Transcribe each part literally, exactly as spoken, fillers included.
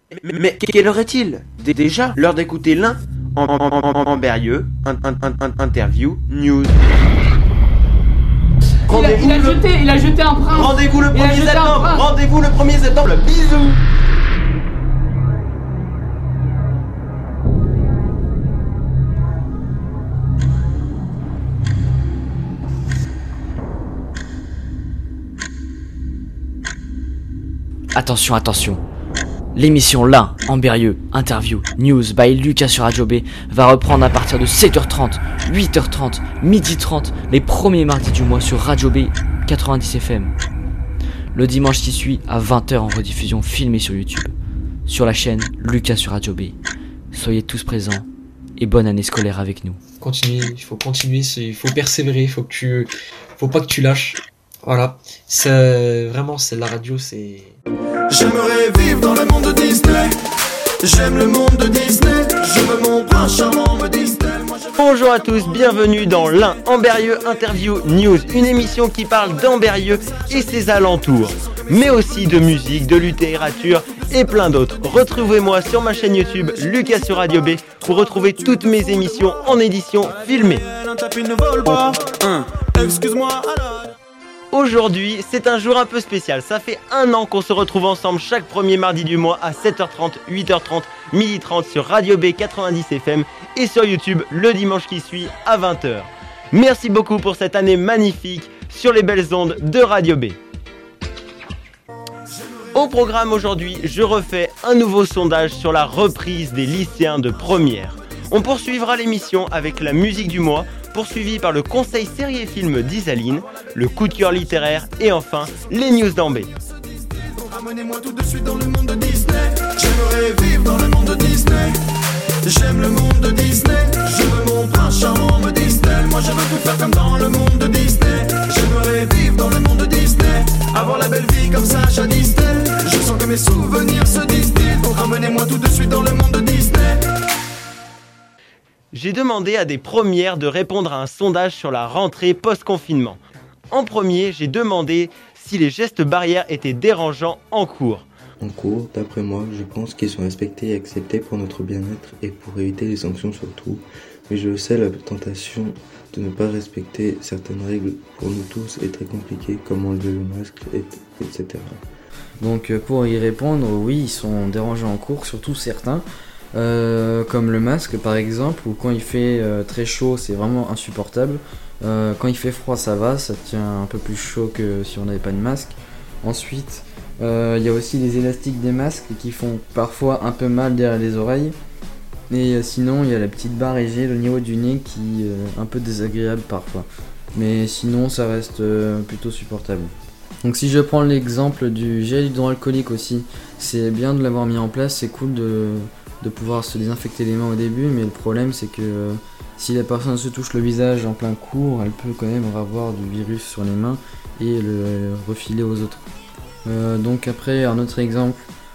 Mais, mais quelle heure est-il? Déjà l'heure d'écouter l'un en, en, en, en, en Berrieux, un, un, un, un, interview, news. Il a, il a le... jeté, il a jeté un prince. Rendez-vous le premier septembre. Rendez-vous le premier septembre. Bisous. Attention, attention. L'émission L'un en Berrieux, interview, news by Lucas sur Radio B va reprendre à partir de sept heures trente, huit heures trente, midi trente, les premiers mardis du mois sur Radio B quatre-vingt-dix F M. Le dimanche qui suit à vingt heures en rediffusion filmée sur YouTube. Sur la chaîne Lucas sur Radio B. Soyez tous présents et bonne année scolaire avec nous. Continue, il faut continuer, il faut persévérer, il faut que tu, faut pas que tu lâches. Voilà, c'est vraiment c'est la radio, c'est. J'aimerais vivre dans le monde de Disney. J'aime le monde de Disney. Je veux mon prince charmant me Disney. Moi, je veux... Bonjour à tous, bienvenue dans l'un en Berrieux Interview News, une émission qui parle d'Amberrieux et ses alentours, mais aussi de musique, de littérature et plein d'autres. Retrouvez-moi sur ma chaîne YouTube Lucas sur Radio B pour retrouver toutes mes émissions en édition filmée. Excuse-moi alors. Aujourd'hui, c'est un jour un peu spécial. Ça fait un an qu'on se retrouve ensemble chaque premier mardi du mois à sept heures trente, huit heures trente, midi trente sur Radio B quatre-vingt-dix F M et sur YouTube le dimanche qui suit à vingt heures. Merci beaucoup pour cette année magnifique sur les belles ondes de Radio B. Au programme aujourd'hui, je refais un nouveau sondage sur la reprise des lycéens de première. On poursuivra l'émission avec la musique du mois, poursuivi par le conseil série et film d'Isaline, le coup de cœur littéraire et enfin les news d'Ambé. Ramenez-moi tout de suite dans le monde de Disney. J'aimerais vivre dans le monde de Disney. J'aime le monde de Disney. Je veux mon prince charmant me Disney. Moi je veux tout faire comme dans le monde de Disney. J'aimerais vivre dans le monde de Disney. Avoir la belle vie comme ça à Disney. Je sens que mes souvenirs se distillent. Donc ramenez-moi tout de suite dans le monde de Disney. J'ai demandé à des premières de répondre à un sondage sur la rentrée post-confinement. En premier, j'ai demandé si les gestes barrières étaient dérangeants en cours. En cours, d'après moi, je pense qu'ils sont respectés et acceptés pour notre bien-être et pour éviter les sanctions surtout. Mais je sais, la tentation de ne pas respecter certaines règles pour nous tous est très compliquée, comme enlever le masque, et cetera. Donc pour y répondre, oui, ils sont dérangeants en cours, surtout certains. Euh, comme le masque par exemple, ou quand il fait euh, très chaud c'est vraiment insupportable. Euh, quand il fait froid ça va, ça tient un peu plus chaud que si on n'avait pas de masque. Ensuite il euh, y a aussi les élastiques des masques qui font parfois un peu mal derrière les oreilles. Et euh, sinon il y a la petite barre égée au niveau du nez qui est euh, un peu désagréable parfois. Mais sinon ça reste euh, plutôt supportable. Donc si je prends l'exemple du gel hydroalcoolique aussi, c'est bien de l'avoir mis en place, c'est cool de de pouvoir se désinfecter les mains au début, mais le problème c'est que euh, si la personne se touche le visage en plein cours, elle peut quand même avoir du virus sur les mains et le, le refiler aux autres. Euh, donc après un autre exemple,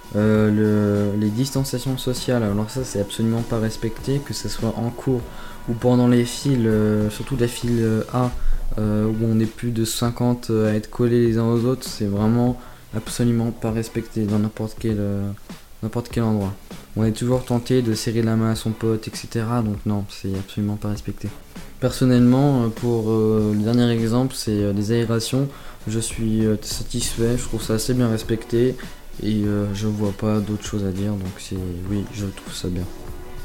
euh, le, les distanciations sociales, alors ça c'est absolument pas respecté, que ce soit en cours ou pendant les files, euh, surtout la file A euh, où on est plus de cinquante à être collés les uns aux autres, c'est vraiment absolument pas respecté dans n'importe quel, euh, n'importe quel endroit. On est toujours tenté de serrer la main à son pote, et cetera. Donc non, c'est absolument pas respecté. Personnellement, pour euh, le dernier exemple, c'est euh, des aérations. Je suis euh, satisfait, je trouve ça assez bien respecté et euh, je vois pas d'autre chose à dire. Donc c'est oui, je trouve ça bien.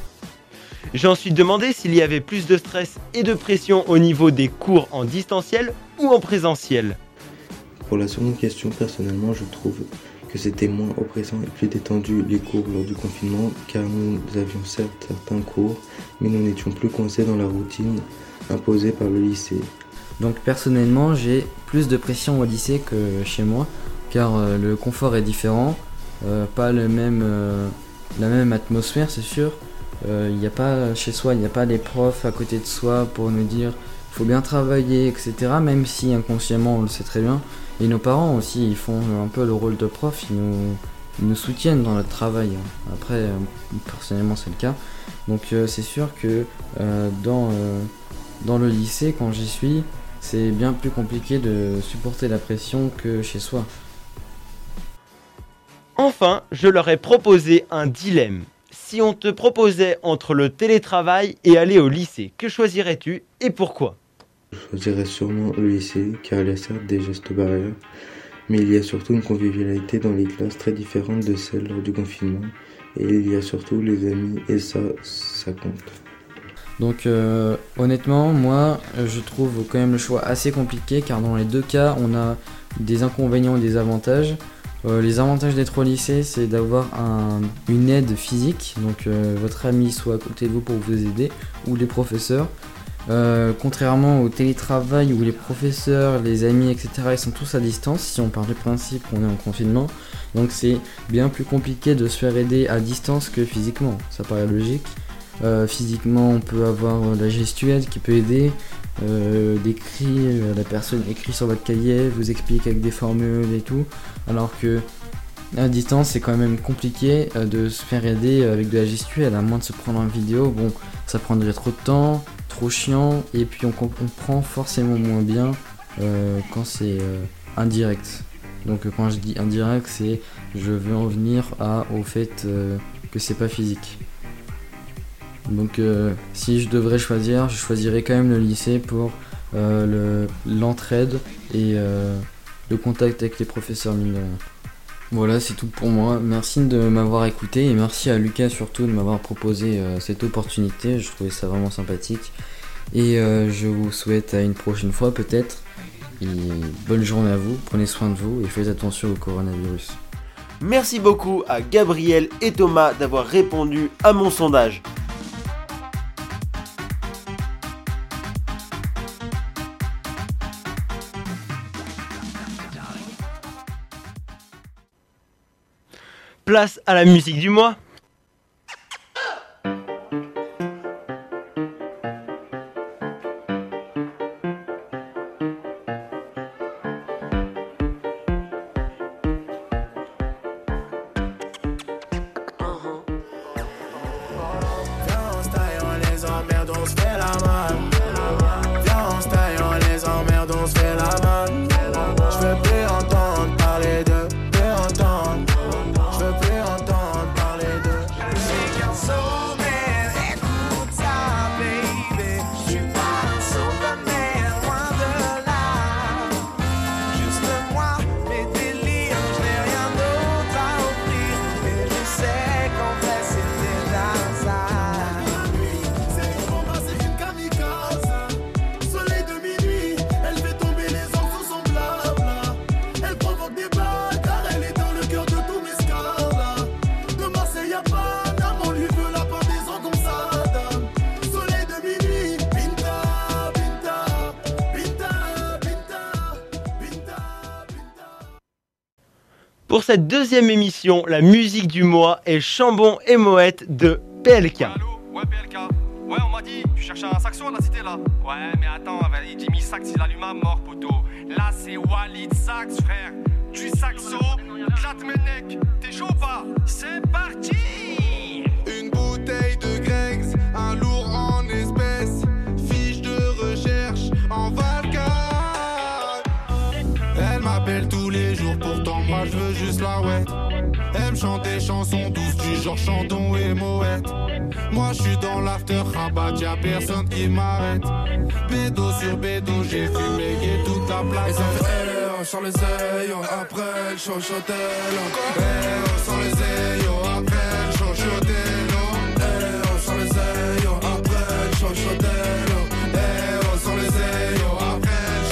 J'ai ensuite demandé s'il y avait plus de stress et de pression au niveau des cours en distanciel ou en présentiel. Pour la seconde question, personnellement, je trouve que c'était moins oppressant et plus détendu les cours lors du confinement, car nous avions certes certains cours, mais nous n'étions plus coincés dans la routine imposée par le lycée. Donc personnellement, j'ai plus de pression au lycée que chez moi, car euh, le confort est différent, euh, pas le même, euh, la même atmosphère c'est sûr. Il euh, n'y a pas chez soi, il n'y a pas les profs à côté de soi pour nous dire il faut bien travailler, et cetera. Même si inconsciemment on le sait très bien. Et nos parents aussi, ils font un peu le rôle de prof, ils nous, ils nous soutiennent dans notre travail. Après, euh, personnellement, c'est le cas. Donc euh, c'est sûr que euh, dans, euh, dans le lycée, quand j'y suis, c'est bien plus compliqué de supporter la pression que chez soi. Enfin, Enfin, je leur ai proposé un dilemme. Si on te proposait entre le télétravail et aller au lycée, que choisirais-tu et pourquoi ? Je choisirais sûrement le lycée, car il y a certes des gestes barrières, mais il y a surtout une convivialité dans les classes très différente de celle lors du confinement, et il y a surtout les amis, et ça, ça compte. Donc euh, honnêtement, moi je trouve quand même le choix assez compliqué, car dans les deux cas on a des inconvénients et des avantages. Euh, les avantages d'être au lycée, c'est d'avoir un, une aide physique, donc euh, votre ami soit à côté de vous pour vous aider, ou les professeurs. Euh, contrairement au télétravail où les professeurs, les amis, et cetera, ils sont tous à distance, si on part du principe qu'on est en confinement. Donc c'est bien plus compliqué de se faire aider à distance que physiquement, ça paraît logique. Euh, physiquement, on peut avoir la gestuelle qui peut aider, euh, des cris, euh, la personne écrit sur votre cahier, vous explique avec des formules et tout, alors que à distance c'est quand même compliqué euh, de se faire aider avec de la gestuelle, à moins de se prendre en vidéo. Bon, ça prendrait trop de temps, trop chiant, et puis on comprend forcément moins bien euh, quand c'est euh, indirect. Donc euh, quand je dis indirect, c'est je veux en venir à, au fait euh, que c'est pas physique. Donc euh, si je devrais choisir, je choisirais quand même le lycée pour euh, le, l'entraide et euh, le contact avec les professeurs, mine de rien. Voilà, c'est tout pour moi. Merci de m'avoir écouté et merci à Lucas surtout de m'avoir proposé euh, cette opportunité. Je trouvais ça vraiment sympathique. Et euh, je vous souhaite à une prochaine fois peut-être. Et bonne journée à vous, prenez soin de vous et faites attention au coronavirus. Merci beaucoup à Gabriel et Thomas d'avoir répondu à mon sondage. Place à la musique du mois. Pour cette deuxième émission, la musique du mois est Chambon et Moët de P L K. Ouais, allô? Ouais, P L K. Ouais, on m'a dit, tu cherches un saxo à la cité là? Ouais, mais attends, il Jimmy Sax, il allume à mort, poteau. Là, c'est Walid Sax, frère. Du saxo, Klatmenek. T'es chaud ou pas? C'est parti! Une bouteille de Greggs, un lourd en espèces. Fiche de recherche en Valka. Elle m'appelle tous les jours, pourtant moi je veux juste la ouais. Elle me chante des chansons douces du genre Chandon et Moët. Moi je suis dans l'after rabat, y'a personne qui m'arrête. Bédo sur bédo, j'ai fumé et toute la plaque. Et ça fait eh, sur les ailes, après le chochotel. Eh, sur les ailes, après le chochotel. Eh, sur les ailes, après le chochotel. Eh, sur les ailes, après le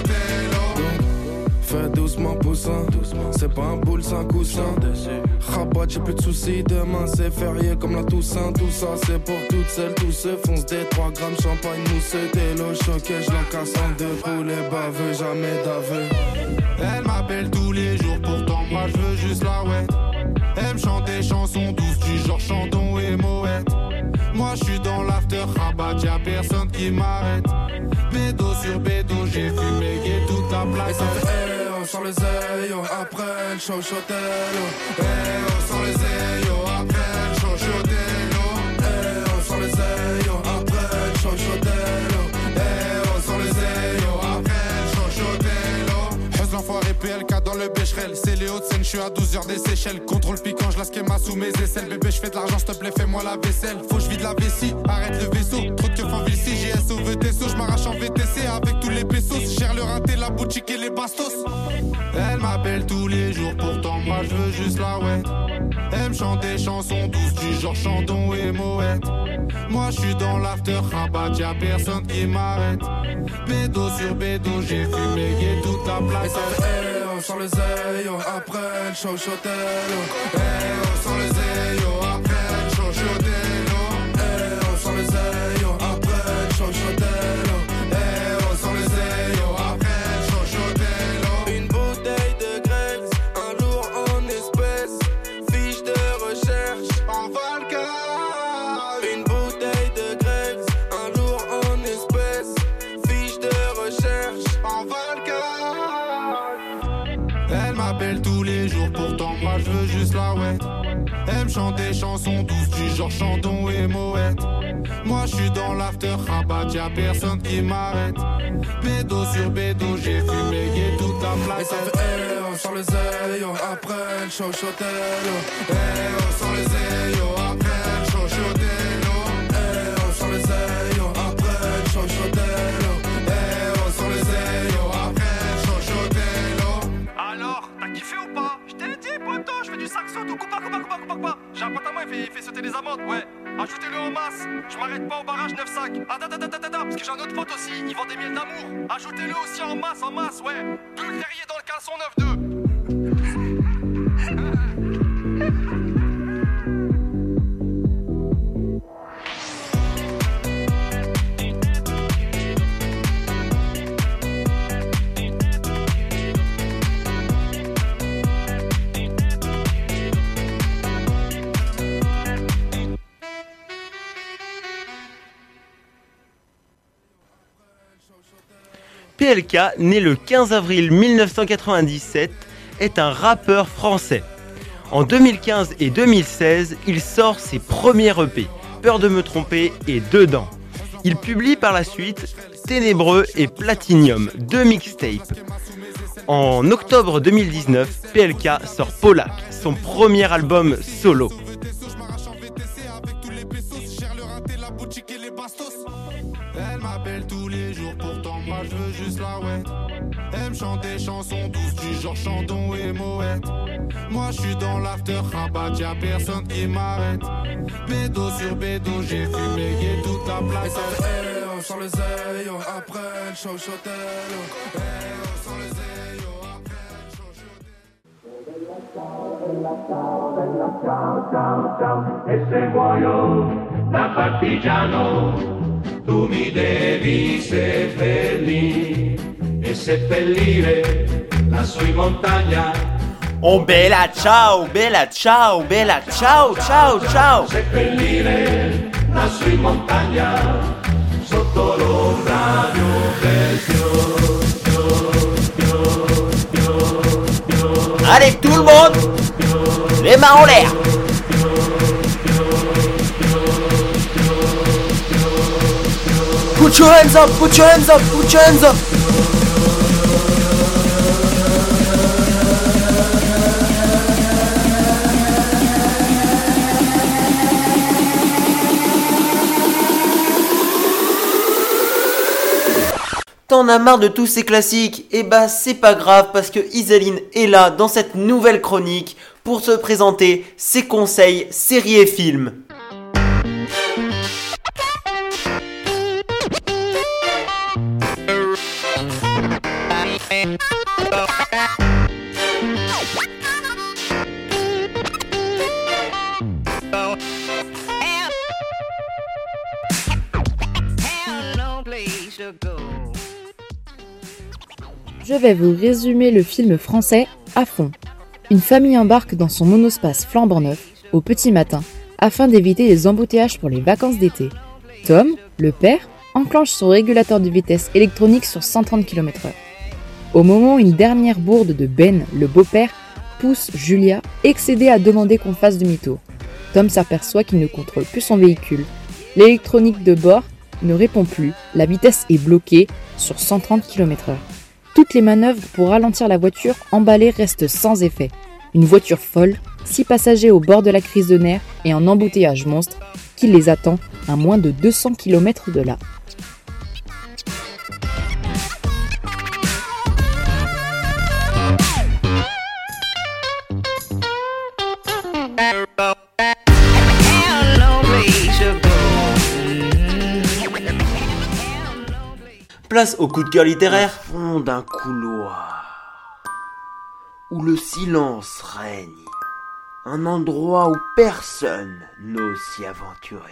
chochotel. Fais doucement poussin, c'est pas un boule, c'est un coussin. Rabat, j'ai plus de soucis, demain c'est férié comme la Toussaint. Tout ça c'est pour toutes celles, tous ceux fonce des trois grammes champagne mousseux. Des lots choqués, je la casse en deux poulets baveux, jamais d'aveu. Elle m'appelle tous les jours, pourtant moi je veux juste la ouais. Elle me chante des chansons douces du genre Chandon et Moët. Moi je suis dans l'after rabat, y'a personne qui m'arrête. Bédo sur bédo, j'ai fumé et toute la plaque. Et ça fait eh, oh, sur les ailes, oh, après le chochotel. Eh, oh, sur les ailes, oh, après le chochotel. Eh, oh, sur les ailes, oh, après le chochotel. Eh, oh, sur les ailes, oh, après le chochotel. Heuze l'enfoiré P L K dans le Bécherel. C'est les Hauts-de-Seine, je suis à douze heures des Seychelles. Contrôle piquant, je la schéma sous mes aisselles. Bébé, je fais de l'argent, s'il te plaît, fais-moi la vaisselle. Faut que je vide la vessie, arrête le vaisseau. Trop de keufs en ville, si G S O V T S O. Je m'arrache en V T C avec tous les pesos. Je gère le rinté, la boutique et les bastos. Elle m'appelle tous les jours, pourtant moi je veux juste la ouais. Elle me chante des chansons douces du genre Chandon et Moët. Moi je suis dans l'after rabat, y'a personne qui m'arrête. Bédo sur bédo, j'ai fumé et toute la place. Et ça fait hey, oh, sans les ailes, oh, après le show shotel. Oh, hey, oh, sans les ailes, oh, après le show shotel. Oh, hey, oh, sans les ailes, oh, après le show shotel. Oh, hey, oh, sans les ailes, oh, après le show shotel. Oh, une bouteille de Greg, un lourd en espèces, fiche de recherche en Valka. Une bouteille de Greg, un lourd en espèces, fiche de recherche en Valka. Elle m'appelle tous les jours, pourtant moi je veux juste la ouais. Elle me chante des chansons douces du genre Chandon et Moët. Moi je suis dans l'after rabat, y'a personne qui m'arrête. Bédo sur bédo, j'ai fumé et toute la place. Et ça fait hey, oh, sans les ailes, oh, après le show shotel. Oh, hey, oh, sans les ailes, oh, après le show shotel. Oh, hey, oh, sans les ailes, oh, après le show shotel. Oh, hey, oh, sans les ailes, oh, après le show shotel. Oh. Alors, t'as kiffé ou pas? Je t'ai dit, poto, je fais du saxo, tout coupa, coupa, coupa, coupa, coupa. J'ai un pote à moi, il fait, il fait sauter les amandes, ouais. Ajoutez-le en masse, je m'arrête pas au barrage neuf cinq. Attends, attends, attends, attends, parce que j'ai un autre pote aussi, il vend des miels d'amour. Ajoutez-le aussi en masse, en masse, ouais. Plus Terrier dans le caleçon neuf deux. P L K, né le quinze avril mille neuf cent quatre-vingt-dix-sept, est un rappeur français. En deux mille quinze et deux mille seize, il sort ses premiers E P, Peur de me tromper et Dedans. Il publie par la suite Ténébreux et Platinium, deux mixtapes. En octobre deux mille dix-neuf, P L K sort Polak, son premier album solo. Elle m'appelle tous les jours, pourtant moi je veux juste la ouais. Elle me chante des chansons douces du genre Chandon et Moët. Moi je suis dans l'after rabat, y'a personne qui m'arrête. Bédo sur bédo, j'ai fumé et toute la place. Et ça fait hey, oh, sans les ailes, oh, après le show shotel. Oh, hey, oh, sans les ailes, oh, après le show shotel. E se muoio da partigiano, tu mi devi seppellire e seppellire lassù in montagna. Oh bella ciao, bella ciao, bella ciao, ciao, ciao. Seppellire lassù in montagna sotto l'ombra di un bel fior, fior, fior, fior, fior. Allez tout le monde, les mains en l'air. Put your hands up, put your hands up, put your hands up. T'en as marre de tous ces classiques? Eh bah c'est pas grave parce que Isaline est là dans cette nouvelle chronique pour te présenter ses conseils séries et films. Je vais vous résumer le film français à fond. Une famille embarque dans son monospace flambant neuf au petit matin afin d'éviter les embouteillages pour les vacances d'été. Tom, le père, enclenche son régulateur de vitesse électronique sur cent trente kilomètres heure. Au moment où une dernière bourde de Ben, le beau-père, pousse Julia, excédée à demander qu'on fasse demi-tour. Tom s'aperçoit qu'il ne contrôle plus son véhicule. L'électronique de bord ne répond plus, la vitesse est bloquée sur cent trente kilomètres heure. Toutes les manœuvres pour ralentir la voiture emballée restent sans effet. Une voiture folle, six passagers au bord de la crise de nerfs et un embouteillage monstre qui les attend à moins de deux cents kilomètres de là. Place au coup de cœur littéraire. Au fond d'un couloir où le silence règne, un endroit où personne n'ose s'y aventurer.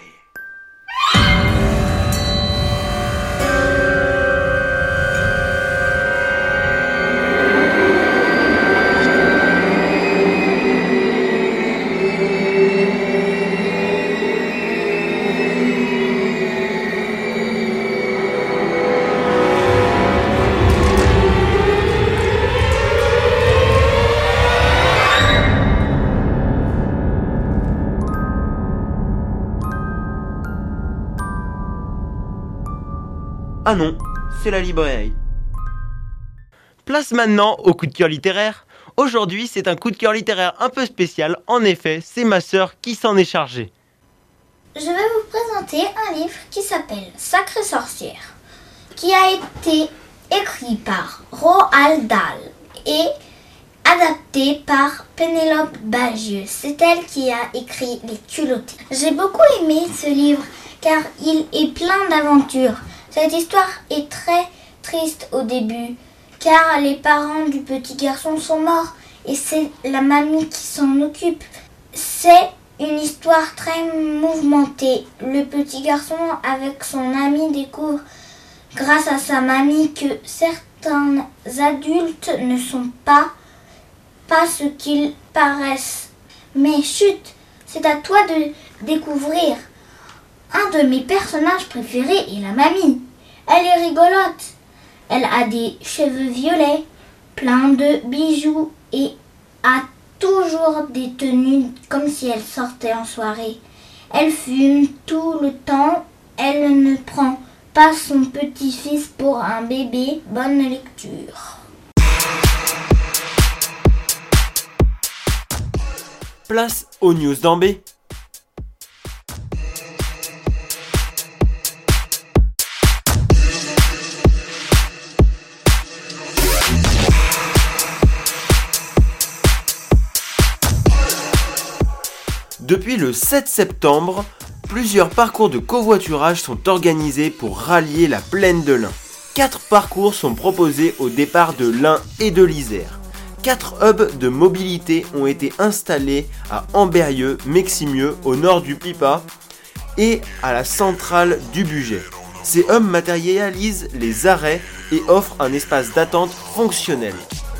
Ah non, c'est la librairie. Place maintenant au coup de cœur littéraire. Aujourd'hui, c'est un coup de cœur littéraire un peu spécial. En effet, c'est ma sœur qui s'en est chargée. Je vais vous présenter un livre qui s'appelle Sacrée sorcière, qui a été écrit par Roald Dahl et adapté par Pénélope Bagieux. C'est elle qui a écrit Les Culottés. J'ai beaucoup aimé ce livre car il est plein d'aventures. Cette histoire est très triste au début, car les parents du petit garçon sont morts et c'est la mamie qui s'en occupe. C'est une histoire très mouvementée. Le petit garçon avec son ami découvre, grâce à sa mamie, que certains adultes ne sont pas, pas ce qu'ils paraissent. Mais chut, c'est à toi de découvrir. Un de mes personnages préférés est la mamie. Elle est rigolote. Elle a des cheveux violets, plein de bijoux et a toujours des tenues comme si elle sortait en soirée. Elle fume tout le temps. Elle ne prend pas son petit-fils pour un bébé. Bonne lecture. Place aux news d'Ambé. Depuis le sept septembre, plusieurs parcours de covoiturage sont organisés pour rallier la plaine de l'Ain. Quatre parcours sont proposés au départ de l'Ain et de l'Isère. Quatre hubs de mobilité ont été installés à Ambérieu, Meximieux, au nord du Pipa et à la centrale du Bugey. Ces hubs matérialisent les arrêts et offrent un espace d'attente fonctionnel.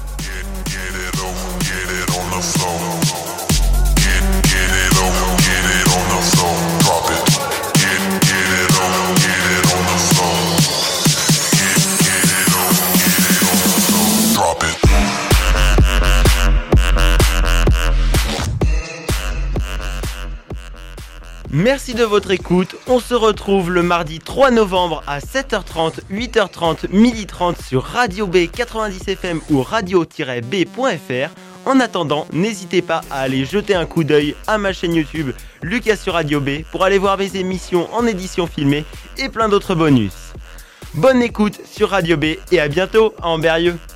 Merci de votre écoute, on se retrouve le mardi trois novembre à sept heures trente, huit heures trente, midi trente sur Radio B quatre-vingt-dix F M ou radio tiret b point f r. En attendant, n'hésitez pas à aller jeter un coup d'œil à ma chaîne YouTube Lucas sur Radio B pour aller voir mes émissions en édition filmée et plein d'autres bonus. Bonne écoute sur Radio B et à bientôt à Ambérieu.